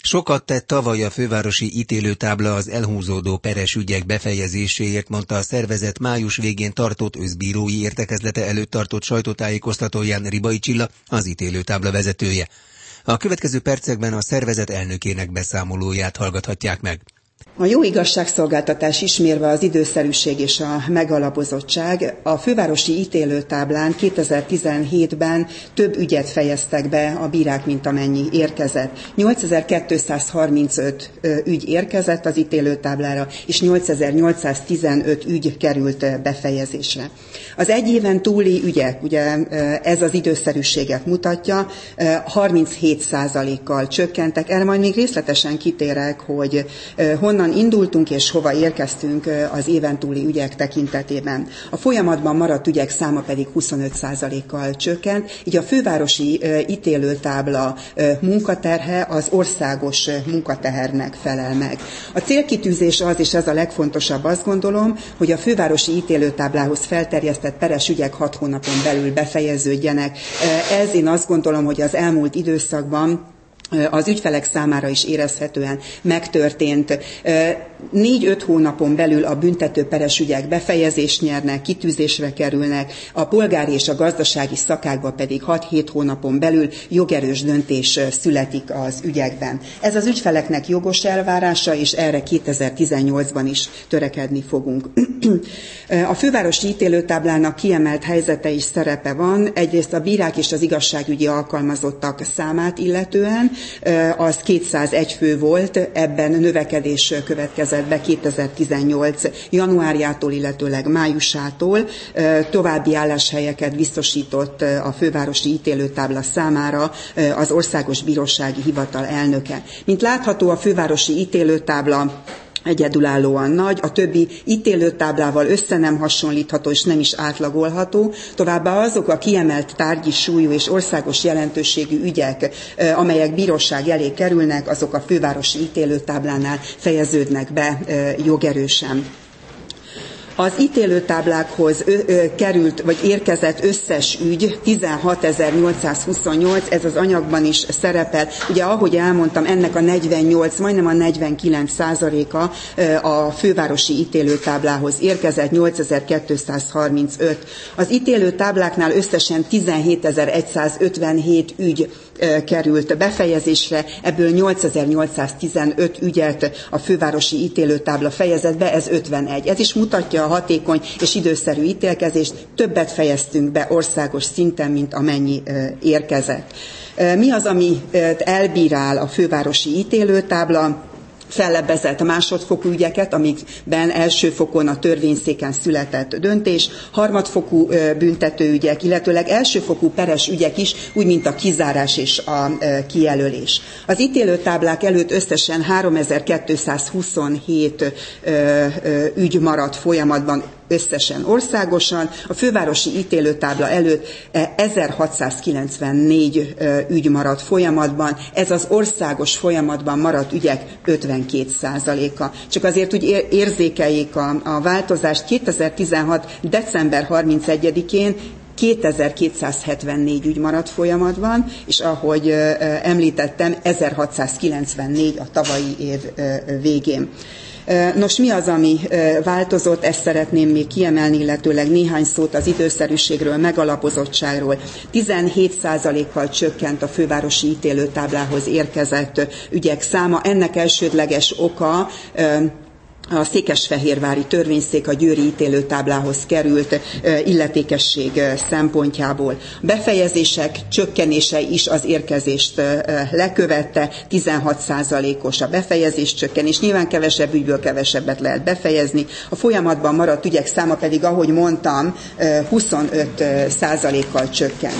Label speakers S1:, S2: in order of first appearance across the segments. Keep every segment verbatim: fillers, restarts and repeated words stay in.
S1: Sokat tett tavaly a fővárosi ítélőtábla az elhúzódó peres ügyek befejezéséért, mondta a szervezet május végén tartott összbírói értekezlete előtt tartott sajtótájékoztatóján Ribai Csilla, az ítélőtábla vezetője. A következő percekben a szervezet elnökének beszámolóját hallgathatják meg.
S2: A jó igazságszolgáltatás ismérve az időszerűség és a megalapozottság, a fővárosi ítélőtáblán kétezer-tizenhétben több ügyet fejeztek be a bírák, mint amennyi érkezett. nyolcezer-kétszázharmincöt ügy érkezett az ítélőtáblára, és nyolcezer-nyolcszáztizenöt ügy került befejezésre. Az egy éven túli ügyek, ugye ez az időszerűséget mutatja, harminchét százalékkal csökkentek. Erre majd még részletesen kitérek, hogy honnan indultunk és hova érkeztünk az éven túli ügyek tekintetében. A folyamatban maradt ügyek száma pedig huszonöt százalékkal csökkent, így a fővárosi ítélőtábla munkaterhe az országos munkatehernek felel meg. A célkitűzés az, és ez a legfontosabb, azt gondolom, hogy a fővárosi ítélőtáblához felterjesztett peres ügyek hat hónapon belül befejeződjenek. Ez, én azt gondolom, hogy az elmúlt időszakban az ügyfelek számára is érezhetően megtörtént. Négy-öt hónapon belül a büntető peres ügyek befejezést nyernek, kitűzésre kerülnek, a polgári és a gazdasági szakákban pedig hat-hét hónapon belül jogerős döntés születik az ügyekben. Ez az ügyfeleknek jogos elvárása, és erre kétezer-tizennyolcban is törekedni fogunk. A fővárosi ítélőtáblának kiemelt helyzete és szerepe van, egyrészt a bírák és az igazságügyi alkalmazottak számát illetően, az kétszázegy fő volt, ebben növekedés következett be kétezer-tizennyolc januárjától, illetőleg májusától. További álláshelyeket biztosított a fővárosi ítélőtábla számára az Országos Bírósági Hivatal elnöke. Mint látható, a fővárosi ítélőtábla egyedülállóan nagy, a többi ítélőtáblával össze nem hasonlítható és nem is átlagolható. Továbbá azok a kiemelt tárgyi súlyú és országos jelentőségű ügyek, amelyek bíróság elé kerülnek, azok a fővárosi ítélőtáblánál fejeződnek be jogerősen. Az ítélőtáblákhoz ö, ö, került, vagy érkezett összes ügy tizenhatezer-nyolcszázhuszonnyolc, ez az anyagban is szerepel. Ugye, ahogy elmondtam, ennek a negyvennyolc, majdnem a negyvenkilenc százaléka a fővárosi ítélőtáblához érkezett, nyolcezer-kétszázharmincöt. Az ítélőtábláknál összesen tizenhétezer-százötvenhét ügy került befejezésre, ebből nyolcezer-nyolcszáztizenöt ügyet a fővárosi ítélőtábla fejezett be, ez ötvenegy. Ez is mutatja a hatékony és időszerű ítélkezést, többet fejeztünk be országos szinten, mint amennyi érkezett. Mi az, amit elbírál a fővárosi ítélőtábla? Fellebbezett a másodfokú ügyeket, amikben első fokon a törvényszéken született döntés, harmadfokú büntetőügyek, illetőleg elsőfokú peres ügyek is, úgy, mint a kizárás és a kijelölés. Az ítélőtáblák előtt összesen háromezer-kétszázhuszonhét ügy maradt folyamatban, összesen országosan, a fővárosi ítélőtábla előtt ezerhatszázkilencvennégy ügy maradt folyamatban, ez az országos folyamatban maradt ügyek ötvenkét százaléka. Csak azért úgy érzékeljék a, a változást, kétezer-tizenhat. december harmincegyedikén kétezer-kétszázhetvennégy ügy maradt folyamatban, és ahogy említettem, ezerhatszázkilencvennégy a tavalyi év végén. Nos, mi az, ami változott, ezt szeretném még kiemelni, illetőleg néhány szót az időszerűségről, megalapozottságról. tizenhét százalékkal csökkent a fővárosi ítélőtáblához érkezett ügyek száma. Ennek elsődleges oka a székesfehérvári törvényszék a győri ítélőtáblához került illetékesség szempontjából. Befejezések csökkenése is az érkezést lekövette, tizenhat százalékos a befejezés csökkenés. Nyilván kevesebb ügyből kevesebbet lehet befejezni. A folyamatban maradt ügyek száma pedig, ahogy mondtam, huszonöt százalékkal csökkent.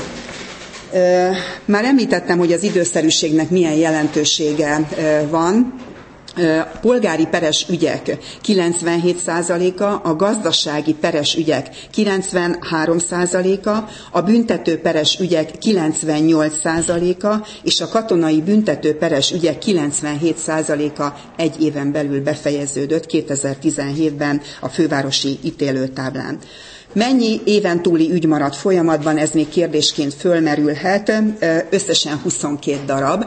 S2: Már említettem, hogy az időszerűségnek milyen jelentősége van. A polgári peres ügyek kilencvenhét százaléka, a gazdasági peres ügyek kilencvenhárom százaléka, a büntető peres ügyek kilencvennyolc százaléka, és a katonai büntető peres ügyek kilencvenhét százaléka egy éven belül befejeződött kétezer-tizenhétben a fővárosi ítélőtáblán. Mennyi éven túli ügy maradt folyamatban, ez még kérdésként fölmerülhet, összesen huszonkét darab,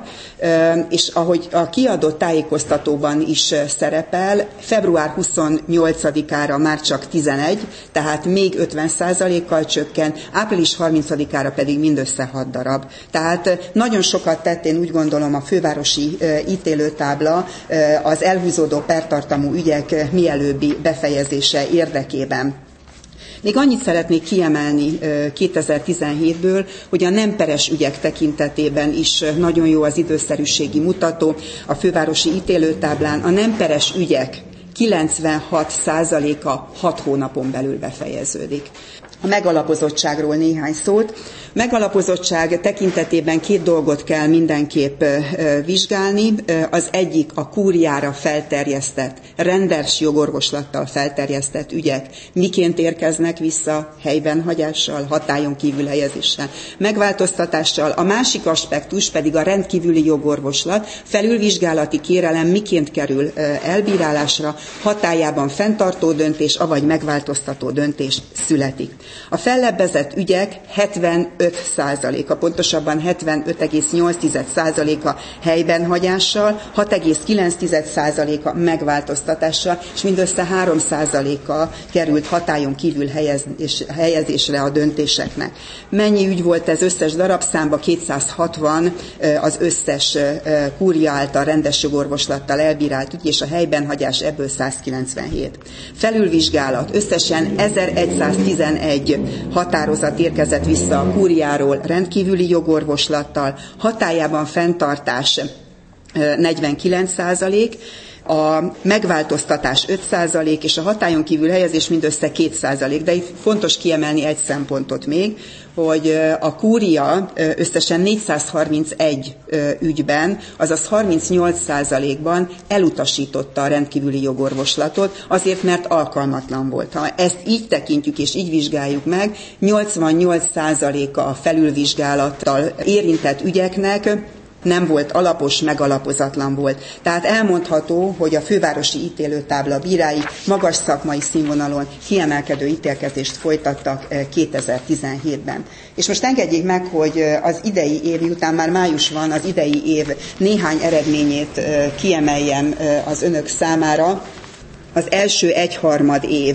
S2: és ahogy a kiadott tájékoztatóban is szerepel, február huszonnyolcadikára már csak tizenegy, tehát még ötven százalékkal csökken, április harmincadikára pedig mindössze hat darab. Tehát nagyon sokat tett, én úgy gondolom, a fővárosi ítélőtábla az elhúzódó pertartamú ügyek mielőbbi befejezése érdekében. Még annyit szeretnék kiemelni kétezer-tizenhétből, hogy a nem peres ügyek tekintetében is nagyon jó az időszerűségi mutató. A fővárosi ítélőtáblán a nem peres ügyek kilencvenhat százaléka hat hónapon belül befejeződik. A megalapozottságról néhány szót. Megalapozottság tekintetében két dolgot kell mindenképp vizsgálni. Az egyik a kúriára felterjesztett, rendes jogorvoslattal felterjesztett ügyek miként érkeznek vissza, helyben hagyással, hatályon kívül helyezéssel, megváltoztatással. A másik aspektus pedig a rendkívüli jogorvoslat, felülvizsgálati kérelem miként kerül elbírálásra, hatályában fenntartó döntés, avagy megváltoztató döntés születik. A fellebbezett ügyek hetvenöt százaléka, pontosabban hetvenöt egész nyolc százaléka helyben hagyással, hat egész kilenc százaléka megváltoztatással, és mindössze három százaléka került hatályon kívül helyezés, helyezésre a döntéseknek. Mennyi ügy volt ez összes darabszámba? kétszázhatvan az összes kúria által rendes jogorvoslattal elbírált ügy, és a helyben hagyás ebből százkilencvenhét. Felülvizsgálat, összesen ezeregyszáztizenegy határozat érkezett vissza a kúriáról rendkívüli jogorvoslattal, hatályában fenntartás negyvenkilenc százalék, a megváltoztatás öt százalék, és a hatályon kívül helyezés mindössze két százalék. De itt fontos kiemelni egy szempontot még, hogy a kúria összesen négyszázharmincegy ügyben, azaz harmincnyolc százalékban elutasította a rendkívüli jogorvoslatot, azért, mert alkalmatlan volt. Ha ezt így tekintjük és így vizsgáljuk meg, nyolcvannyolc százaléka a felülvizsgálattal érintett ügyeknek nem volt alapos, megalapozatlan volt. Tehát elmondható, hogy a fővárosi ítélőtábla bírái magas szakmai színvonalon kiemelkedő ítélkezést folytattak kétezer-tizenhétben. És most engedjék meg, hogy az idei év, után már május van, az idei év néhány eredményét kiemeljem az önök számára. Az első egyharmad év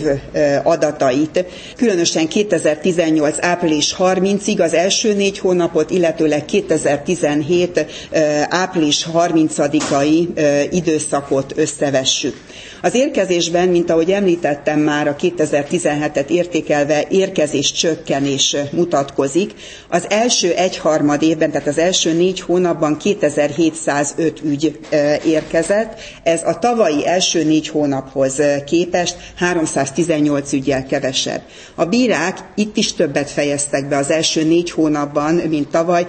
S2: adatait, különösen kétezer-tizennyolc április harmincadikáig az első négy hónapot, illetőleg kétezer-tizenhét április harmincadikai időszakot összevessük. Az érkezésben, mint ahogy említettem már, a kétezer-tizenhetet értékelve érkezés csökkenés mutatkozik. Az első egyharmad évben, tehát az első négy hónapban kétezer-hétszázöt ügy érkezett. Ez a tavalyi első négy hónaphoz képest háromszáztizennyolc üggyel kevesebb. A bírák itt is többet fejeztek be az első négy hónapban, mint tavaly.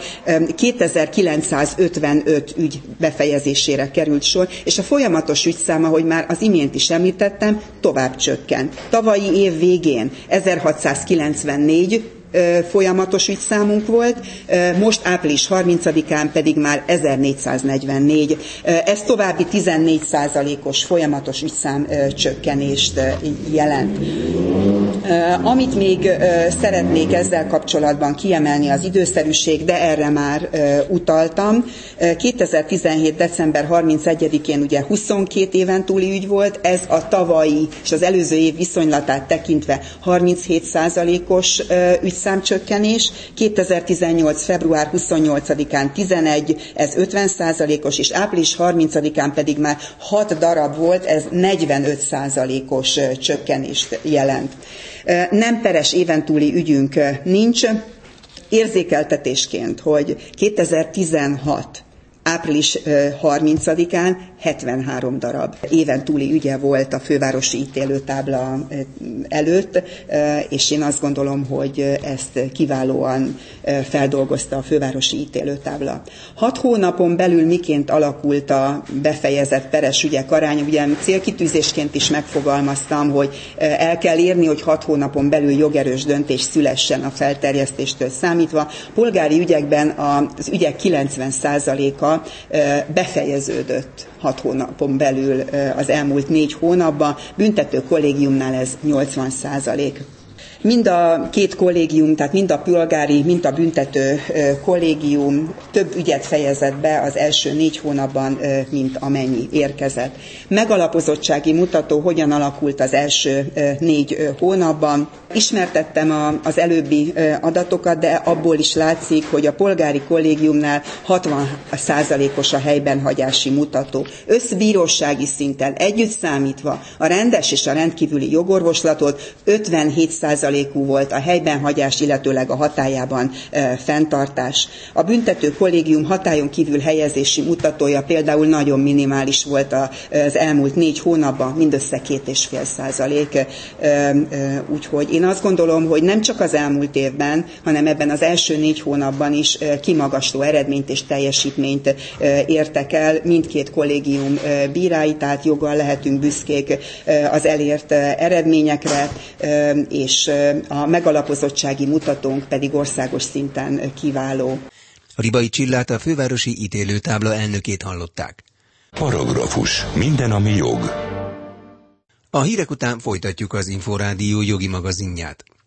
S2: kétezer-kilencszázötvenöt ügy befejezésére került sor, és a folyamatos ügyszám, ahogy már az imént is említettem, tovább csökkent. Tavalyi év végén ezerhatszázkilencvennégy folyamatos ügyszámunk volt, most április harmincadikán pedig már ezernégyszáznegyvennégy. Ez további tizennégy százalékos folyamatos ügyszám csökkenést jelent. Amit még szeretnék ezzel kapcsolatban kiemelni, az időszerűség, de erre már utaltam. kétezer-tizenhét december harmincegyedikén ugye huszonkét éven túli ügy volt, ez a tavalyi és az előző év viszonylatát tekintve harminchét százalékos ügyszámcsökkenés. kétezer-tizennyolc február huszonnyolcadikán tizenegy, ez ötven százalékos, és április harmincadikán pedig már hat darab volt, ez negyvenöt százalékos csökkenést jelent. Nem peres éven túli ügyünk nincs. Érzékeltetésként, hogy kétezer-tizenhat április harmincadikán hetvenhárom darab éven túli ügye volt a fővárosi ítélőtábla előtt, és én azt gondolom, hogy ezt kiválóan feldolgozta a fővárosi ítélőtábla. Hat hónapon belül miként alakult a befejezett peres ügyek aránya? Ugye célkitűzésként is megfogalmaztam, hogy el kell érni, hogy hat hónapon belül jogerős döntés szülessen a felterjesztéstől számítva. Polgári ügyekben az ügyek kilencven százaléka befejeződött hat hónapon belül az elmúlt négy hónapban, büntető kollégiumnál ez nyolcvan százalék. Mind a két kollégium, tehát mind a polgári, mind a büntető kollégium több ügyet fejezett be az első négy hónapban, mint amennyi érkezett. Megalapozottsági mutató hogyan alakult az első négy hónapban. Ismertettem az előbbi adatokat, de abból is látszik, hogy a polgári kollégiumnál hatvan százalékos a helyben hagyási mutató. Összbírósági szinten együtt számítva a rendes és a rendkívüli jogorvoslatot ötvenhét százalékú volt a helyben hagyás, illetőleg a hatályában e, fenntartás. A büntető kollégium hatályon kívül helyezési mutatója például nagyon minimális volt az elmúlt négy hónapban, mindössze két és fél százalék. E, e, úgyhogy én azt gondolom, hogy nem csak az elmúlt évben, hanem ebben az első négy hónapban is e, kimagasló eredményt és teljesítményt e, értek el mindkét kollégium e, bírái, tehát joggal lehetünk büszkék e, az elért e, eredményekre, e, és a megalapozottsági mutatónk pedig országos szinten kiváló.
S1: Ribai Csillát, a fővárosi ítélőtábla elnökét hallották.
S3: Paragrafus. Minden, ami jog.
S1: A hírek után folytatjuk az Inforádió jogi magazinját.